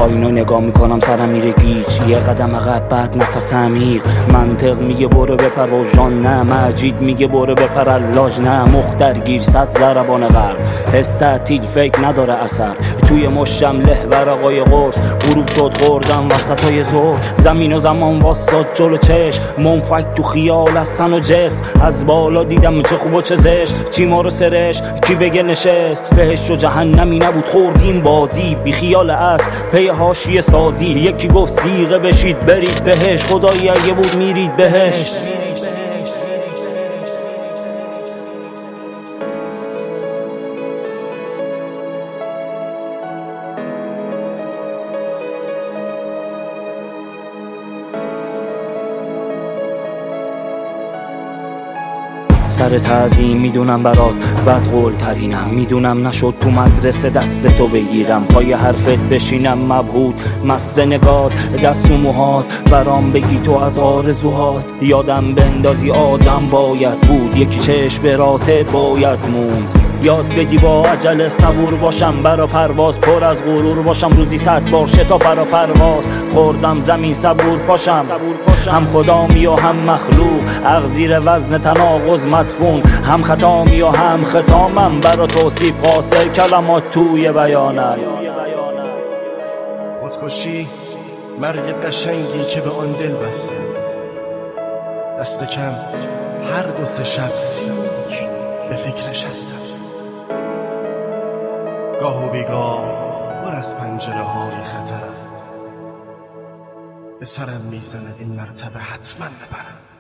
آینه نگاه میکنم سرم میره گیج، یه قدم عقب بعد نفس عمیق. منطق میگه برو بپر و جان نه، مجید میگه برو بپر اللاج نه. مخترگیر صد ضربان قلب، حس تعطیل فکر نداره اثر. توی مشتم له ورقای قرص، غروب شد خوردم وسطای ظهر. زمین و زمان واساد جلو چشم، منفک تو خیال از تن و جسم. از بالا دیدم چه خوب و چه زشت، چی ما رو سرش کی بگه نشست. بهشت و جهنمی نبود خوردیم بازی، بی خیال است پی حاشیه سازی. یکی گفت سیغه بشید برید بهش، خدایی اگه بود میرید بهش. سر تعظیم میدونم برات بد قول ترینم، میدونم نشد تو مدرسه دست تو بگیرم. پای حرفت بشینم مبهوت مست نگات، دست و موهات برام بگی تو از آرزوهات. یادم بندازی آدم باید بود، یکی چشم براته باید موند. یاد بدی با عجله صبور باشم، برا پرواز پر از غرور باشم. روزی 100 بار شتا برا پرواز خوردم زمین صبور پاشم. هم خدامی و هم مخلوق، عقل زیر وزن تناقض مدفون. هم خطامی و هم ختامم، برا توصیف قاصر کلمات توی بیانم. خودکشی مرگ قشنگی که به آن دل بسته، دست کم هر 2-3 شب سیک به فکرش هستم. گاه و بیگاه پر از پنجره های خطرم، به سرم میزند این مرتبه حتما ببرم.